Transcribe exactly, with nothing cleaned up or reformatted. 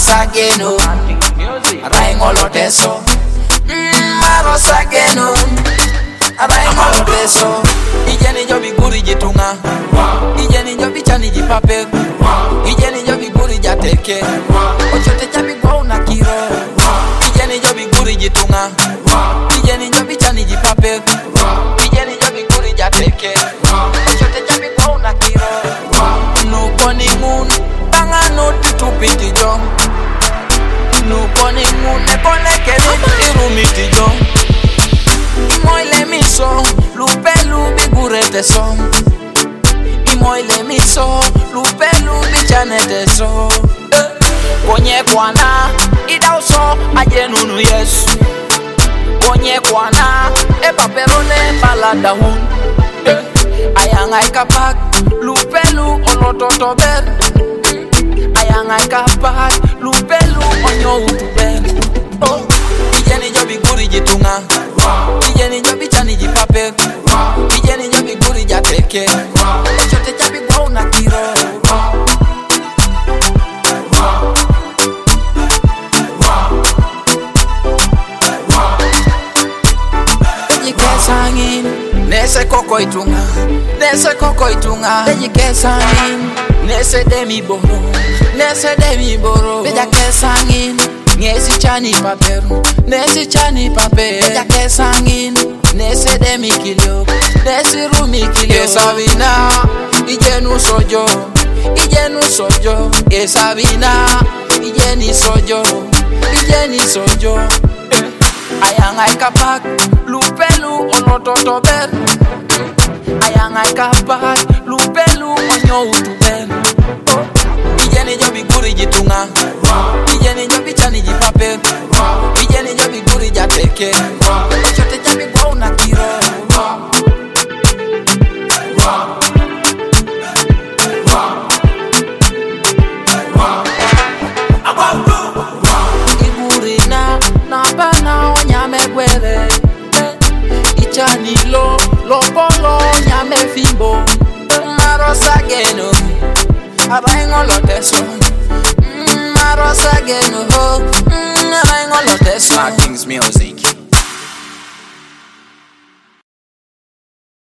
Marosageno, Raingoloteso, Marosageno, Raingoloteso. Ijeni jo biguri jitunga, ijeni jo bichani jipape, ijeni jo biguri jateke, ochote cha bigwa una kiro. Ijeni jo biguri jitunga, ijeni jo bichani jipape, ijeni jo biguri jateke, ochote cha bigwa una kiro. Nuko ni mun, banga no tutupiti jo. Nuko ni mun, nekone kele irumiti jo. Imoile miso, lupelu bigurete so. Imoile miso, lupelu bichanete so. Konye kwana, idauso, ajenunu yesu. Konye kwana, eba perone balada hun. Ayangai kapak, lupelu olototober. Ayangai kapak, lupelu onyo utuber. Oh, ijeni jo biguri jitunga, ijeni jo bichani jipape, ijeni jo biguri jateke, ochote cha bigwa una kiro. Ejikesangin, nese koko itunga, nese koko itunga. Ejikesangin, nese demi boro, nese demi boro. Ejikesangin, nesi chani paperu, nesi chani pape. Ejikesangin, nese demi kilio, nesi rumi kilio. Esabina, ijenu sojo, ijenu sojo. Esabina, ijeni sojo, ijeni sojo. Ayangai kapak, lupelu olototober. Ayangai kapak, lupelu onyo utuber. Ijeni jo biguri jitunga, ijeni jo bichani jipape, ijeni jo biguri jateke, ochote cha bigwa una kiro. Igurina na bana onyame gwere, ichani lo lopolo nyame fimbo. Marosageno, Raingoloteso, Marosageno, Raingoloteso. Martins Music.